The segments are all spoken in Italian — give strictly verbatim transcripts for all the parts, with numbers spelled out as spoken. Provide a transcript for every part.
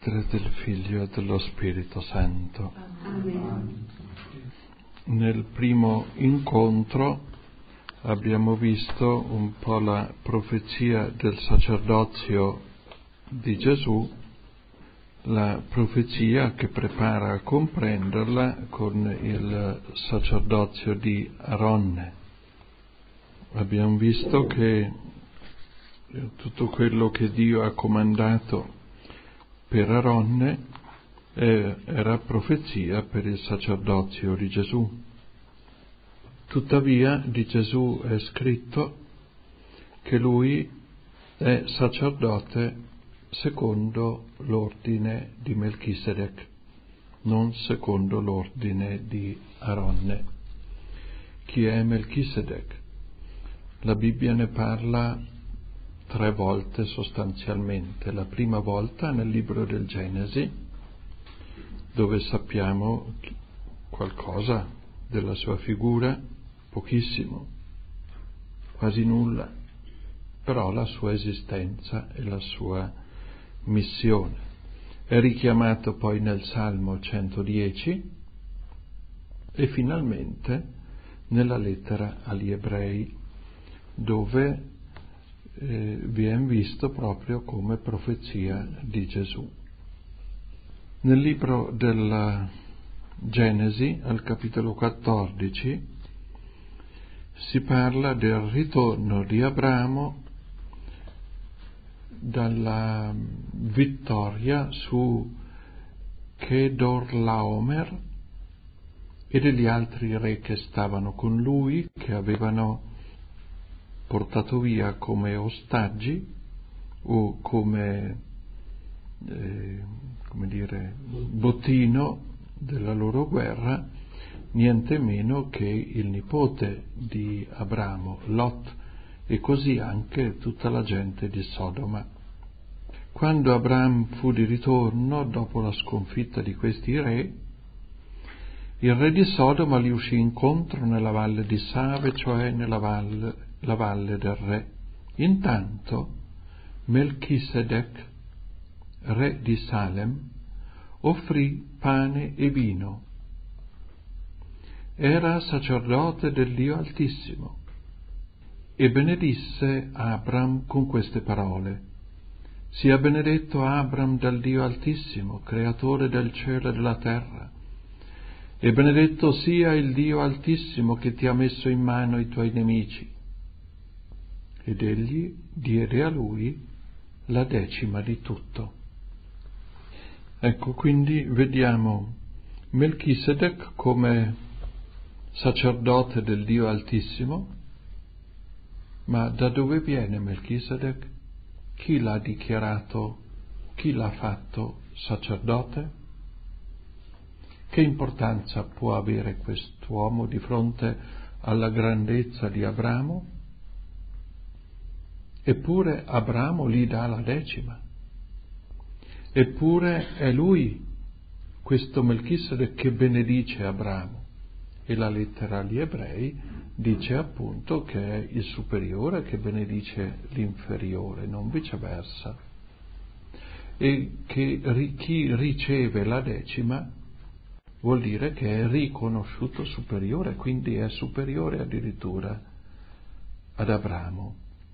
Padre, del Figlio e dello Spirito Santo. Amen. Nel primo incontro abbiamo visto un po' la profezia del sacerdozio di Gesù, la profezia che prepara a comprenderla con il sacerdozio di Aronne. Abbiamo visto che tutto quello che Dio ha comandato per Aronne eh, era profezia per il sacerdozio di Gesù. Tuttavia di Gesù è scritto che lui è sacerdote secondo l'ordine di Melchisedec, non secondo l'ordine di Aronne. Chi è Melchisedec? La Bibbia ne parla tre volte sostanzialmente. La prima volta nel libro del Genesi, dove sappiamo qualcosa della sua figura, pochissimo, quasi nulla, però la sua esistenza e la sua missione. È richiamato poi nel Salmo centodieci e finalmente nella lettera agli Ebrei, dove eh, viene visto proprio come profezia di Gesù. Nel libro della Genesi, al capitolo quattordici, si parla del ritorno di Abramo dalla vittoria su Chedorlaomer e degli altri re che stavano con lui, che avevano portato via come ostaggi o come, eh, come dire, bottino della loro guerra niente meno che il nipote di Abramo, Lot, e così anche tutta la gente di Sodoma. Quando Abram fu di ritorno dopo la sconfitta di questi re, il re di Sodoma gli uscì incontro nella valle di Save, cioè nella valle la valle del re. Intanto Melchisedec, re di Salem, offrì pane e vino. Era sacerdote del Dio Altissimo e benedisse Abram con queste parole: sia benedetto Abram dal Dio Altissimo, creatore del cielo e della terra, e benedetto sia il Dio Altissimo che ti ha messo in mano i tuoi nemici. Ed egli diede a lui la decima di tutto. Ecco, quindi vediamo Melchisedec come sacerdote del Dio Altissimo, ma da dove viene Melchisedec? Chi l'ha dichiarato, chi l'ha fatto sacerdote? Che importanza può avere quest'uomo di fronte alla grandezza di Abramo? Eppure Abramo gli dà la decima. Eppure è lui, questo Melchisedec, che benedice Abramo. E la lettera agli Ebrei dice appunto che è il superiore che benedice l'inferiore, non viceversa. E che chi riceve la decima vuol dire che è riconosciuto superiore, quindi è superiore addirittura ad Abramo.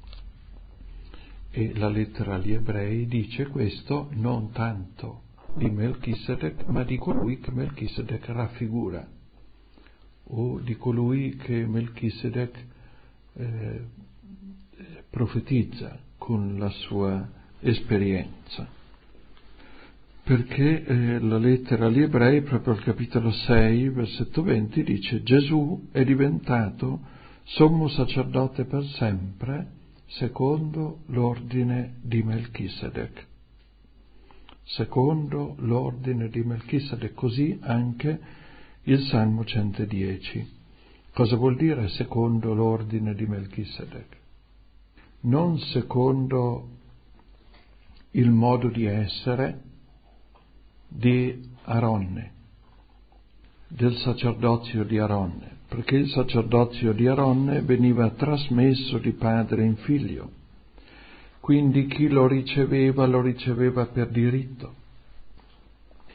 E la lettera agli Ebrei dice questo non tanto di Melchisedec, ma di colui che Melchisedec raffigura, o di colui che Melchisedec eh, profetizza con la sua esperienza. Perché eh, la lettera agli Ebrei, proprio al capitolo sei, versetto venti, dice: Gesù è diventato sommo sacerdote per sempre, secondo l'ordine di Melchisedec. Secondo l'ordine di Melchisedec, così anche il Salmo centodieci. Cosa vuol dire secondo l'ordine di Melchisedec? Non secondo il modo di essere di Aronne, del sacerdozio di Aronne, perché il sacerdozio di Aronne veniva trasmesso di padre in figlio, quindi chi lo riceveva lo riceveva per diritto.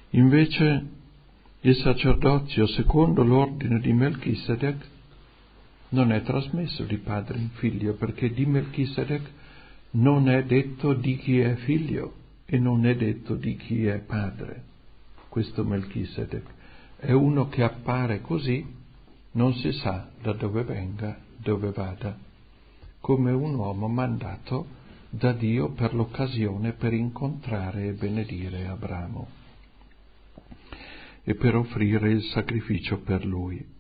Invece il sacerdozio secondo l'ordine di Melchisedec non è trasmesso di padre in figlio, perché di Melchisedec non è detto di chi è figlio e non è detto di chi è padre. Questo Melchisedec è uno che appare così, non si sa da dove venga, dove vada, come un uomo mandato da Dio per l'occasione per incontrare e benedire Abramo e per offrire il sacrificio per lui.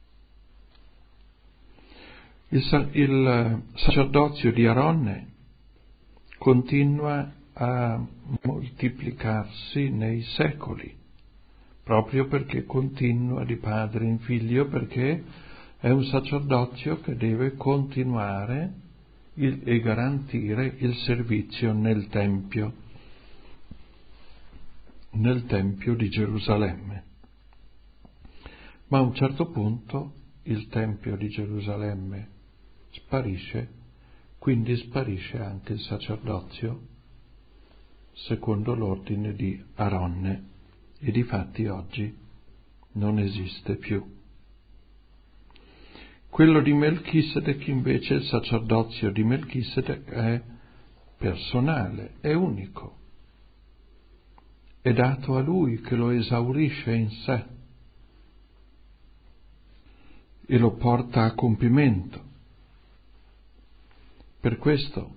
Il, il sacerdozio di Aronne continua a moltiplicarsi nei secoli, proprio perché continua di padre in figlio, perché è un sacerdozio che deve continuare il, e garantire il servizio nel Tempio, nel Tempio di Gerusalemme. Ma a un certo punto il Tempio di Gerusalemme sparisce, quindi sparisce anche il sacerdozio secondo l'ordine di Aronne, e difatti oggi non esiste più. Quello di Melchisedec invece, il sacerdozio di Melchisedec è personale, è unico, è dato a lui che lo esaurisce in sé e lo porta a compimento. Per questo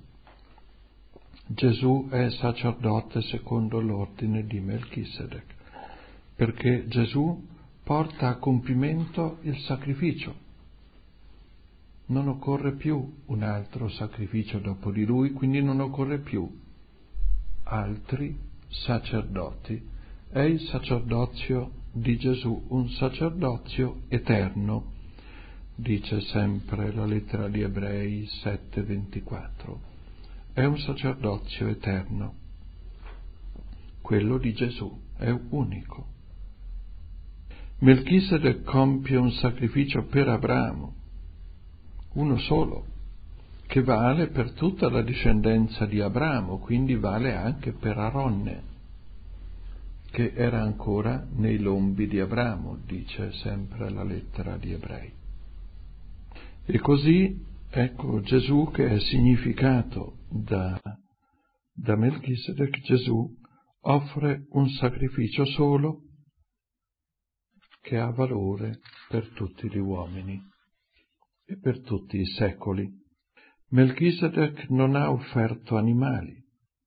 Gesù è sacerdote secondo l'ordine di Melchisedec, perché Gesù porta a compimento il sacrificio. Non occorre più un altro sacrificio dopo di lui, quindi non occorre più altri sacerdoti. È il sacerdozio di Gesù, un sacerdozio eterno, dice sempre la lettera di Ebrei sette ventiquattro. È un sacerdozio eterno. Quello di Gesù è unico. Melchisedec compie un sacrificio per Abramo, uno solo, che vale per tutta la discendenza di Abramo, quindi vale anche per Aronne, che era ancora nei lombi di Abramo, dice sempre la lettera di Ebrei. E così, ecco, Gesù che è significato da, da Melchisedec, Gesù offre un sacrificio solo che ha valore per tutti gli uomini e per tutti i secoli. Melchisedec non ha offerto animali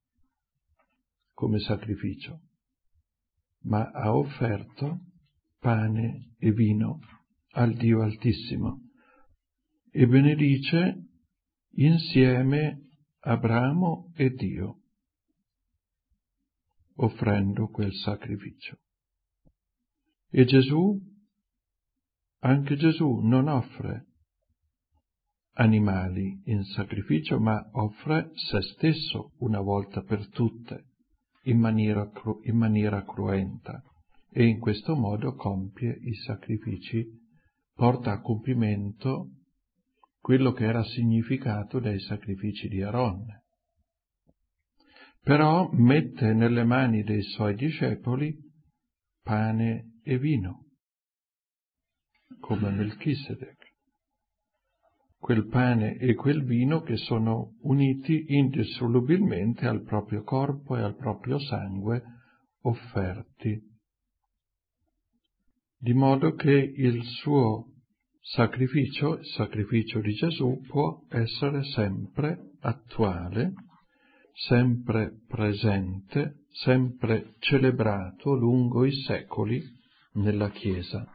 come sacrificio, ma ha offerto pane e vino al Dio Altissimo e benedice insieme Abramo e Dio, offrendo quel sacrificio. E Gesù, anche Gesù non offre animali in sacrificio, ma offre se stesso una volta per tutte, in maniera, cru- in maniera cruenta, e in questo modo compie i sacrifici, porta a compimento quello che era significato dei sacrifici di Aronne. Però mette nelle mani dei suoi discepoli pane e vino, come Melchisedec. Quel pane e quel vino che sono uniti indissolubilmente al proprio corpo e al proprio sangue offerti, di modo che il suo sacrificio, il sacrificio di Gesù, può essere sempre attuale, sempre presente, sempre celebrato lungo i secoli nella Chiesa.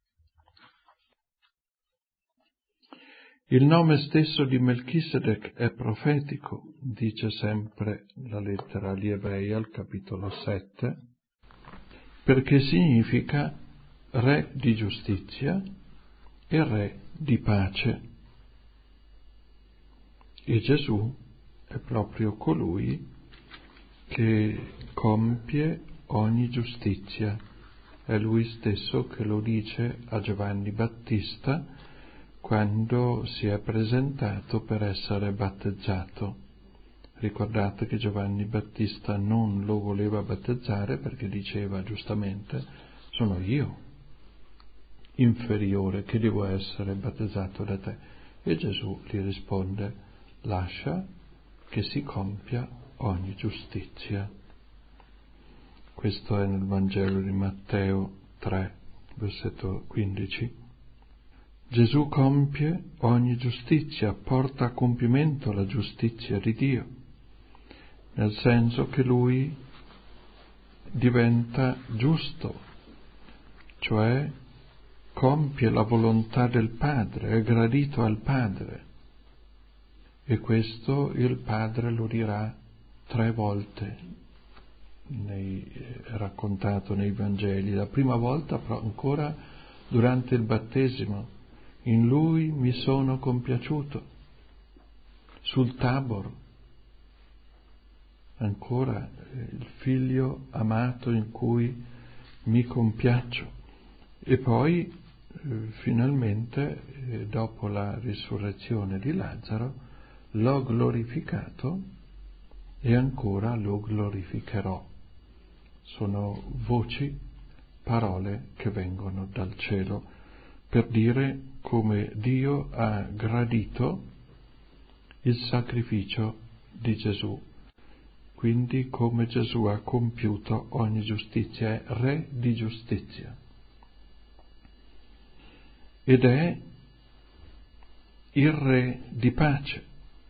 Il nome stesso di Melchisedec è profetico, dice sempre la lettera agli Ebrei al capitolo sette, perché significa re di giustizia e re di pace. E Gesù è proprio colui che compie ogni giustizia. È lui stesso che lo dice a Giovanni Battista quando si è presentato per essere battezzato. Ricordate che Giovanni Battista non lo voleva battezzare perché diceva giustamente: sono io, inferiore, che devo essere battezzato da te. E Gesù gli risponde: lascia che si compia ogni giustizia. Questo è nel Vangelo di Matteo tre, versetto quindici. Gesù compie ogni giustizia, porta a compimento la giustizia di Dio, nel senso che Lui diventa giusto, cioè compie la volontà del Padre, è gradito al Padre. E questo il Padre lo dirà tre volte, nei, eh, raccontato nei Vangeli. La prima volta però ancora durante il battesimo: in Lui mi sono compiaciuto. Sul Tabor, ancora, eh, il Figlio amato in cui mi compiaccio. E poi, eh, finalmente, eh, dopo la risurrezione di Lazzaro, l'ho glorificato e ancora lo glorificherò. Sono voci, parole che vengono dal cielo per dire come Dio ha gradito il sacrificio di Gesù, quindi come Gesù ha compiuto ogni giustizia, è Re di giustizia. Ed è il Re di pace,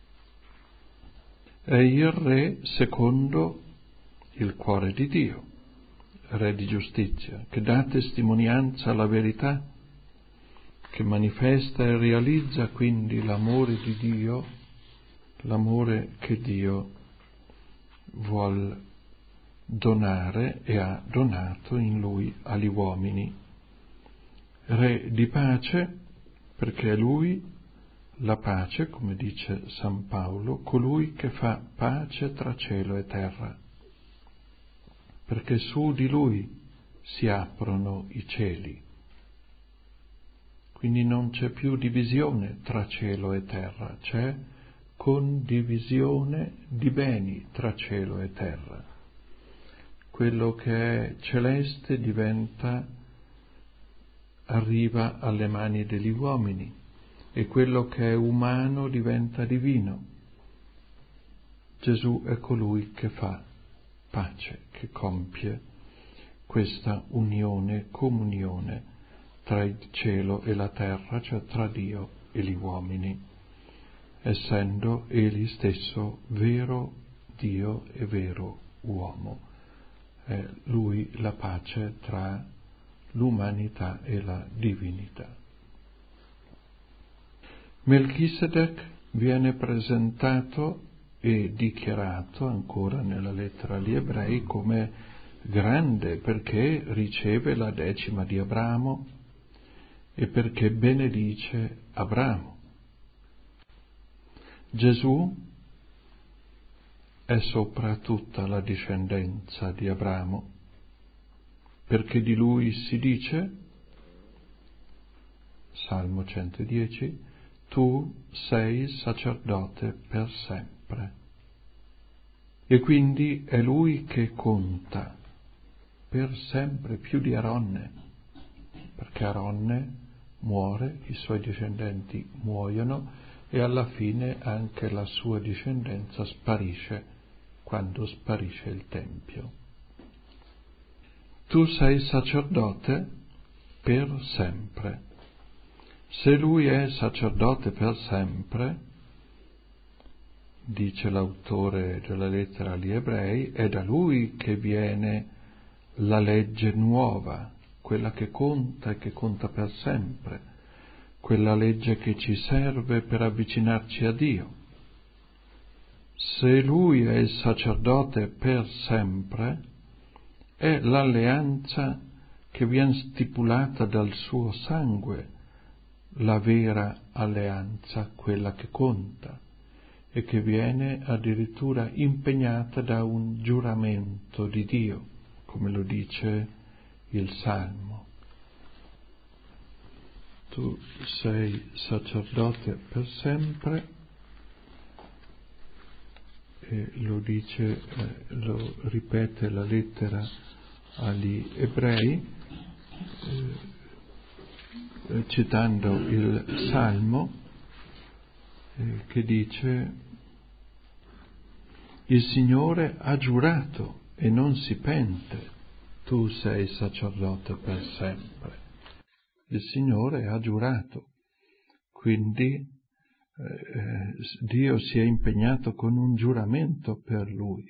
è il Re secondo il cuore di Dio, Re di giustizia, che dà testimonianza alla verità, che manifesta e realizza quindi l'amore di Dio, l'amore che Dio vuol donare e ha donato in Lui agli uomini. Re di pace, perché è Lui la pace, come dice San Paolo, colui che fa pace tra cielo e terra, perché su di Lui si aprono i cieli. Quindi non c'è più divisione tra cielo e terra, c'è condivisione di beni tra cielo e terra. Quello che è celeste diventa, arriva alle mani degli uomini, e quello che è umano diventa divino. Gesù è colui che fa pace, che compie questa unione, comunione tra il cielo e la terra, cioè tra Dio e gli uomini, essendo Egli stesso vero Dio e vero uomo. È Lui la pace tra l'umanità e la divinità. Melchisedec viene presentato e dichiarato ancora nella lettera agli Ebrei come grande perché riceve la decima di Abramo e perché benedice Abramo. Gesù è sopra tutta la discendenza di Abramo, perché di lui si dice, Salmo centodieci, tu sei sacerdote per sempre. E quindi è lui che conta per sempre più di Aronne, perché Aronne muore, i suoi discendenti muoiono e alla fine anche la sua discendenza sparisce quando sparisce il Tempio. Tu sei sacerdote per sempre. Se lui è sacerdote per sempre, dice l'autore della lettera agli Ebrei, è da lui che viene la legge nuova, quella che conta e che conta per sempre, quella legge che ci serve per avvicinarci a Dio. Se lui è il sacerdote per sempre, è l'alleanza che viene stipulata dal suo sangue, la vera alleanza, quella che conta, e che viene addirittura impegnata da un giuramento di Dio, come lo dice il Salmo. Tu sei sacerdote per sempre e lo dice, eh, lo ripete la lettera agli ebrei, eh, citando il Salmo, eh, che dice: il Signore ha giurato e non si pente, tu sei sacerdote per sempre. Il Signore ha giurato, quindi eh, Dio si è impegnato con un giuramento per lui.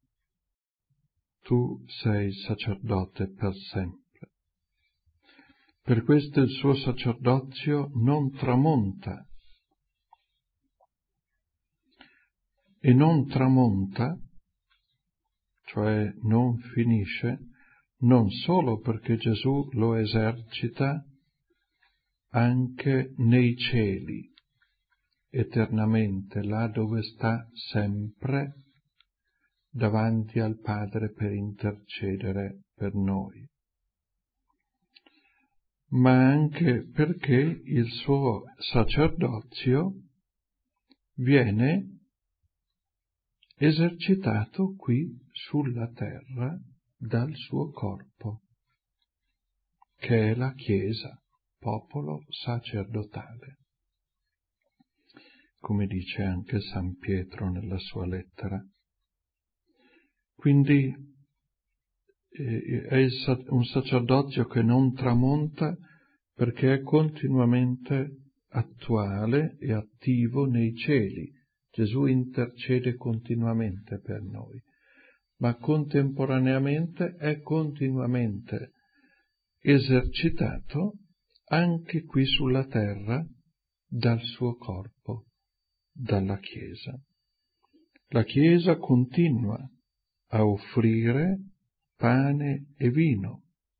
Tu sei sacerdote per sempre. Per questo il suo sacerdozio non tramonta. E non tramonta, cioè non finisce, non solo perché Gesù lo esercita anche nei cieli, eternamente, là dove sta sempre davanti al Padre per intercedere per noi, ma anche perché il suo sacerdozio viene esercitato qui sulla terra dal suo corpo, che è la Chiesa, popolo sacerdotale, come dice anche San Pietro nella sua lettera. Quindi eh, è un sacerdozio che non tramonta perché è continuamente attuale e attivo nei cieli. Gesù intercede continuamente per noi, ma contemporaneamente è continuamente esercitato anche qui sulla terra dal suo corpo, dalla Chiesa. La Chiesa continua a offrire pane e vino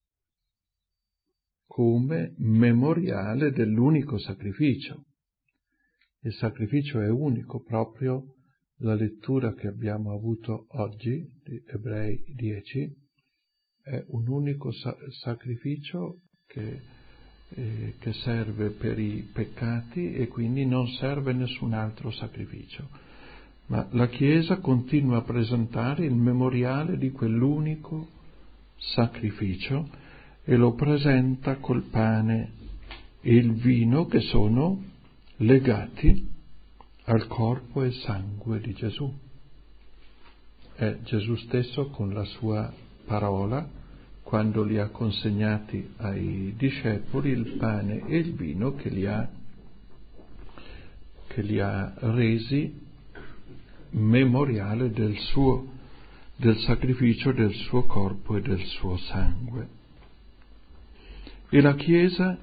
come memoriale dell'unico sacrificio. Il sacrificio è unico, proprio la lettura che abbiamo avuto oggi, di Ebrei dieci, è un unico sa- sacrificio che, eh, che serve per i peccati e quindi non serve nessun altro sacrificio. Ma la Chiesa continua a presentare il memoriale di quell'unico sacrificio e lo presenta col pane e il vino che sono legati al corpo e sangue di Gesù. È Gesù stesso con la sua parola, quando li ha consegnati ai discepoli, il pane e il vino che li ha, che li ha resi memoriale del suo, del sacrificio del suo corpo e del suo sangue. E la Chiesa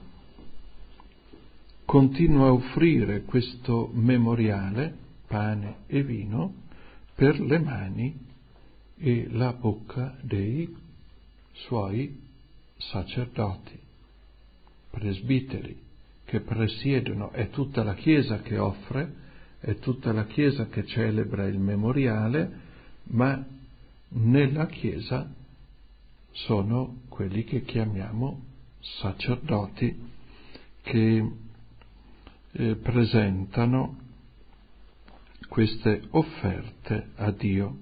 continua a offrire questo memoriale, pane e vino, per le mani e la bocca dei suoi sacerdoti, presbiteri, che presiedono. È tutta la Chiesa che offre, è tutta la Chiesa che celebra il memoriale, ma nella Chiesa sono quelli che chiamiamo sacerdoti, che eh, presentano queste offerte a Dio.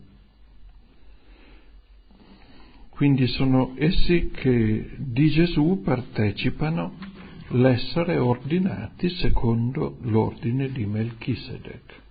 Quindi sono essi che di Gesù partecipano l'essere ordinati secondo l'ordine di Melchisedec.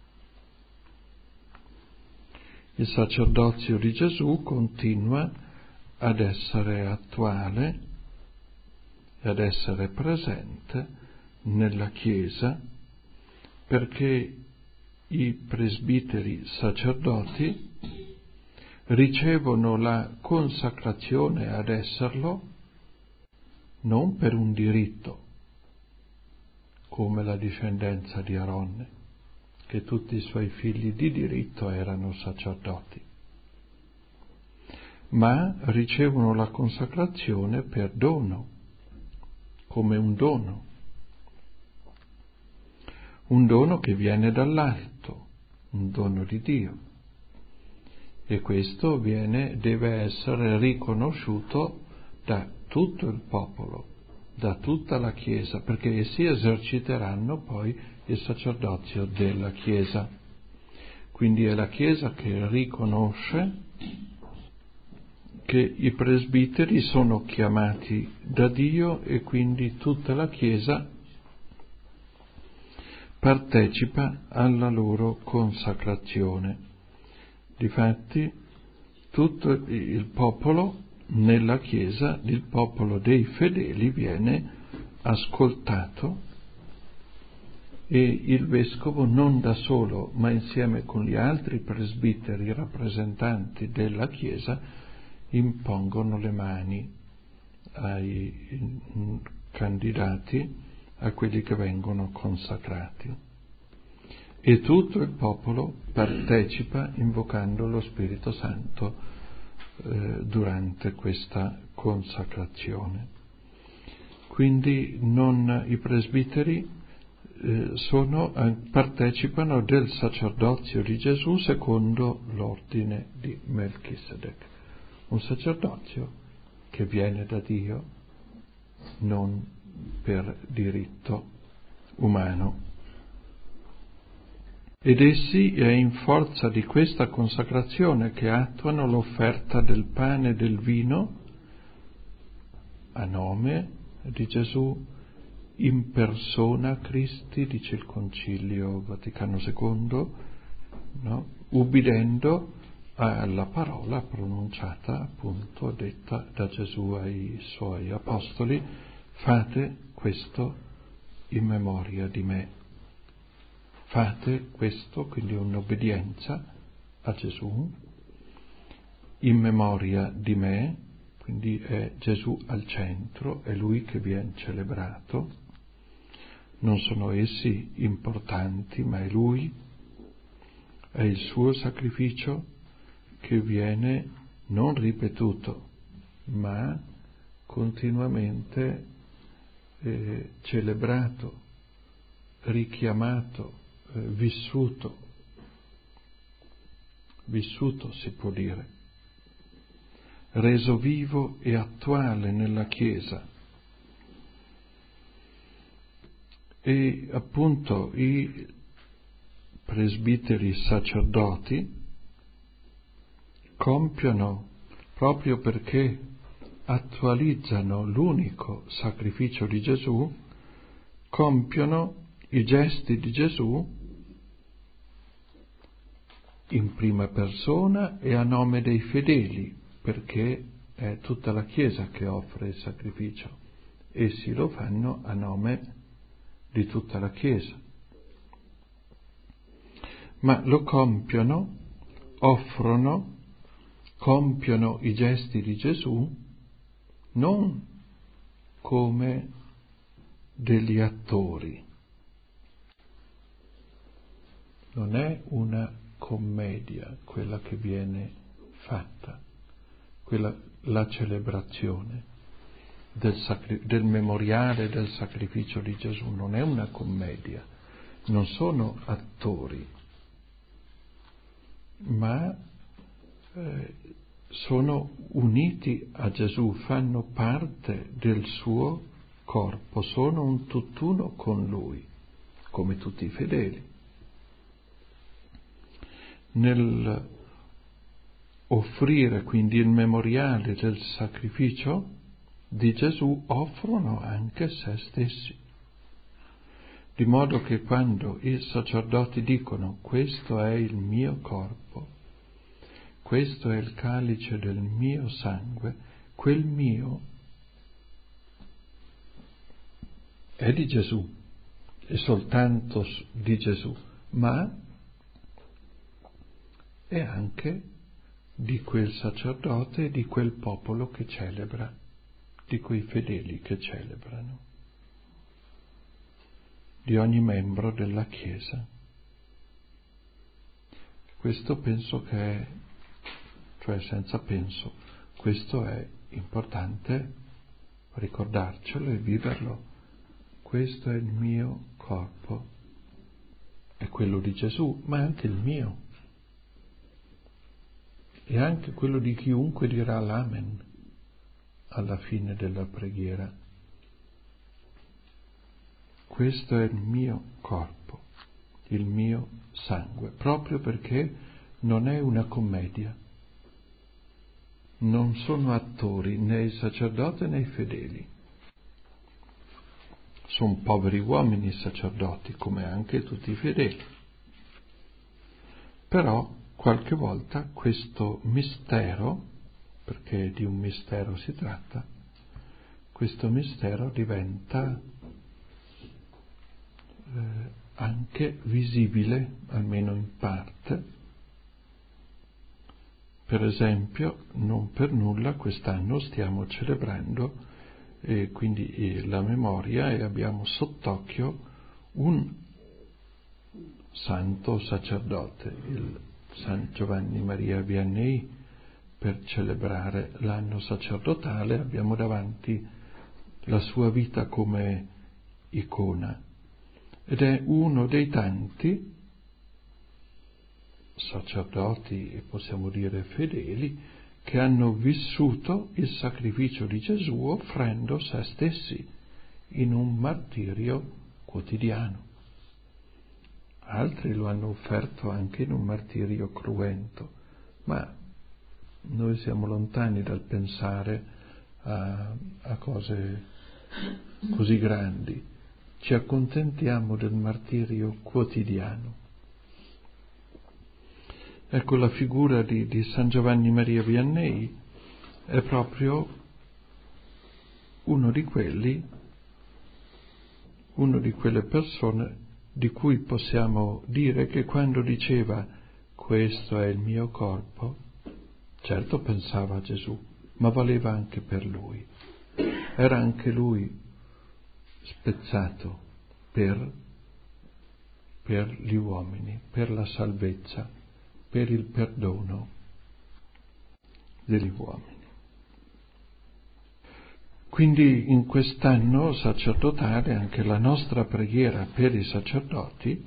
Il sacerdozio di Gesù continua ad essere attuale e ad essere presente nella Chiesa, perché i presbiteri sacerdoti ricevono la consacrazione ad esserlo non per un diritto, come la discendenza di Aronne, che tutti i suoi figli di diritto erano sacerdoti, ma ricevono la consacrazione per dono, come un dono, un dono che viene dall'alto, un dono di Dio. E questo viene, deve essere riconosciuto da tutto il popolo, da tutta la Chiesa, perché essi eserciteranno poi il sacerdozio della Chiesa. Quindi è la Chiesa che riconosce che i presbiteri sono chiamati da Dio e quindi tutta la Chiesa partecipa alla loro consacrazione. Difatti, tutto il popolo nella Chiesa, il popolo dei fedeli, viene ascoltato e il vescovo non da solo, ma insieme con gli altri presbiteri rappresentanti della Chiesa, impongono le mani ai candidati, a quelli che vengono consacrati. E tutto il popolo partecipa invocando lo Spirito Santo eh, durante questa consacrazione. Quindi non i presbiteri eh, sono, eh, partecipano del sacerdozio di Gesù secondo l'ordine di Melchisedec. Un sacerdozio che viene da Dio, non per diritto umano. Ed essi è in forza di questa consacrazione che attuano l'offerta del pane e del vino a nome di Gesù in persona Christi, dice il Concilio Vaticano secondo, no? Ubbidendo alla parola pronunciata, appunto, detta da Gesù ai suoi apostoli: fate questo in memoria di me. Fate questo, quindi un'obbedienza a Gesù, in memoria di me, quindi è Gesù al centro, è Lui che viene celebrato, non sono essi importanti, ma è Lui, è il suo sacrificio che viene non ripetuto, ma continuamente eh, celebrato, richiamato, eh, vissuto, vissuto si può dire, reso vivo e attuale nella Chiesa. E appunto i presbiteri sacerdoti compiono, proprio perché attualizzano l'unico sacrificio di Gesù, compiono i gesti di Gesù in prima persona e a nome dei fedeli, perché è tutta la Chiesa che offre il sacrificio. Essi lo fanno a nome di tutta la Chiesa. Ma lo compiono, offrono, compiono i gesti di Gesù non come degli attori. Non è una commedia quella che viene fatta, quella, la celebrazione del, sacri, del memoriale del sacrificio di Gesù, non è una commedia, non sono attori, ma eh, sono uniti a Gesù, fanno parte del suo corpo, sono un tutt'uno con Lui, come tutti i fedeli. Nel offrire quindi il memoriale del sacrificio di Gesù offrono anche se stessi, di modo che quando i sacerdoti dicono questo è il mio corpo, questo è il calice del mio sangue, quel mio è di Gesù, è soltanto di Gesù, ma è anche di quel sacerdote e di quel popolo che celebra, di quei fedeli che celebrano, di ogni membro della Chiesa. Questo penso che è, cioè senza penso, questo è importante ricordarcelo e viverlo. Questo è il mio corpo, è quello di Gesù, ma anche il mio, e anche quello di chiunque dirà l'Amen alla fine della preghiera. Questo è il mio corpo, il mio sangue, proprio perché non è una commedia. Non sono attori né il sacerdote né i fedeli. Sono poveri uomini i sacerdoti, come anche tutti i fedeli. Però qualche volta questo mistero, perché di un mistero si tratta, questo mistero diventa eh, anche visibile, almeno in parte. Per esempio, non per nulla quest'anno stiamo celebrando e quindi eh, la memoria e abbiamo sott'occhio un santo sacerdote, il San Giovanni Maria Vianney. Per celebrare l'anno sacerdotale abbiamo davanti la sua vita come icona ed è uno dei tanti sacerdoti e possiamo dire fedeli che hanno vissuto il sacrificio di Gesù offrendo se stessi in un martirio quotidiano. Altri lo hanno offerto anche in un martirio cruento, ma noi siamo lontani dal pensare a, a cose così grandi. Ci accontentiamo del martirio quotidiano. Ecco, la figura di, di San Giovanni Maria Vianney è proprio uno di quelli, uno di quelle persone di cui possiamo dire che quando diceva questo è il mio corpo, certo pensava a Gesù, ma valeva anche per lui. Era anche lui spezzato per, per gli uomini, per la salvezza, per il perdono degli uomini. Quindi in quest'anno sacerdotale anche la nostra preghiera per i sacerdoti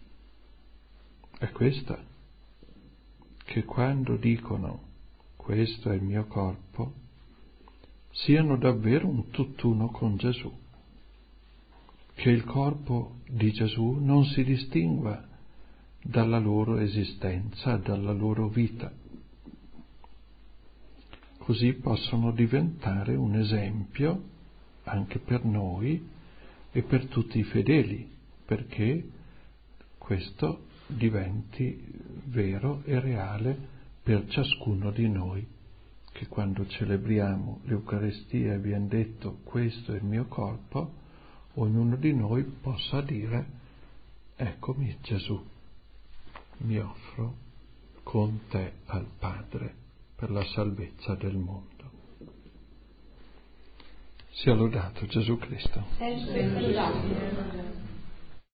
è questa, che quando dicono questo è il mio corpo, siano davvero un tutt'uno con Gesù, che il corpo di Gesù non si distingua dalla loro esistenza, dalla loro vita. Così possono diventare un esempio anche per noi e per tutti i fedeli, perché questo diventi vero e reale per ciascuno di noi, che quando celebriamo l'Eucaristia e viene detto questo è il mio corpo, ognuno di noi possa dire eccomi Gesù, mi offro con te al Padre per la salvezza del mondo. Sia lodato Gesù Cristo. Sempre lodato.